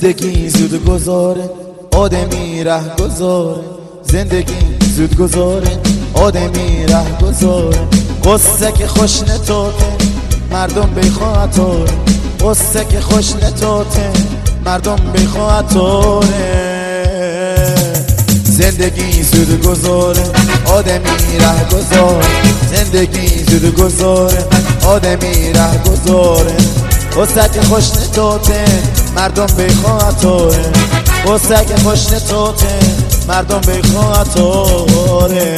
زندگی زود گذاره آدمی ره گذاره، زندگی زود گذاره آدمی ره گذاره. قصه که خوش نتاته مردم بیخواتاره، قصه که خوش نتاته مردم بیخواتاره. زندگی زود گذاره آدمی ره گذاره، زندگی زود گذاره آدمی ره گذاره. قصه که خوش نتاته مردم بیخواتاره، قصه که خوش نتاته مردم بیخواتاره.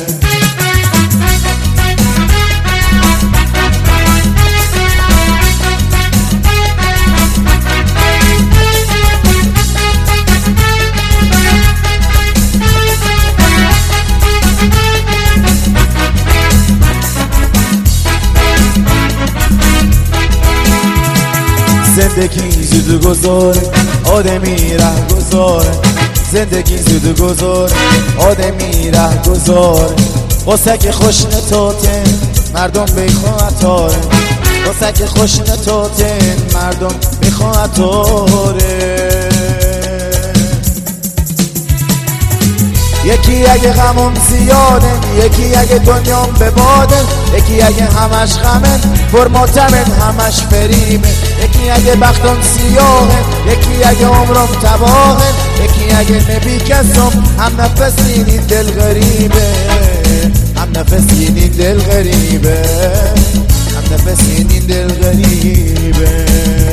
زندگی زود گذاره آدمی ره گذاره، زندگی زود گذاره آدمی ره گذاره. قصه که خوش نتاته مردم بیخواتاره، قصه که خوش نتاته مردم بیخواتاره. یکی اگه غمم زیاده، یکی اگه دنیام به باده، یکی اگه همش غمه فرماتمن همش فریبه، یکی اگه بختم سیاهه، یکی اگه عمرم تباهه، یکی اگه نبی کسم هم نفسین این دل غریبه، هم نفسین این دل غریبه، هم نفسین این دل غریبه.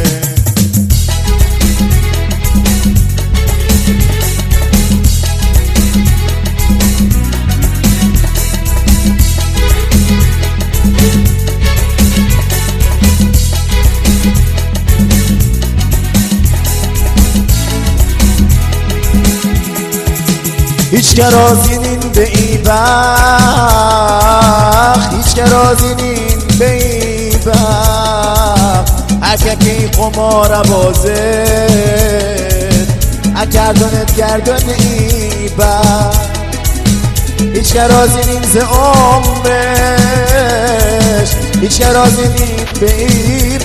هیچ که راضی نین به ای بخت، هیچ که راضی نین به ای بخت. هرکه که ای قمار بازه اگردانت گردان ای بخت. هیچ که راضی نین ز عمرش، هیچ که راضی نین به ای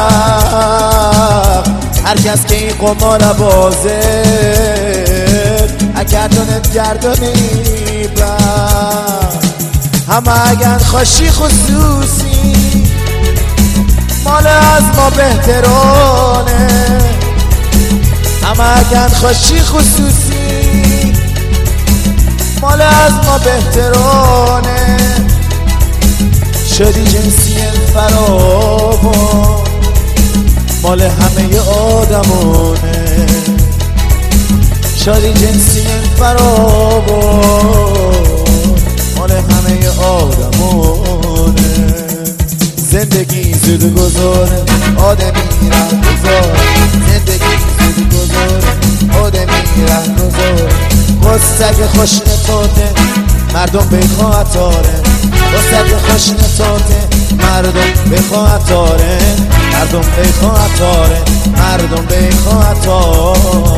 بخت. هرکس که ای قمار بازه اگردانت گردانی با همه اگر خوشی خصوصی مال از ما بهترانه، همه اگر خوشی خصوصی مال از ما بهترانه. شدی جنسی فراوان مال همه آدمانه، شادی جنسی فراوان مال همه آدمانه. زندگی زود گذاره آدمی ره گذاره، زندگی زود گذاره آدمی ره گذاره. قصه که خوش نتاته مردم بیخواتاره، قصه که خوش نتاته مردم بیخواتاره، مردم بیخواتاره، مردم بیخواتاره.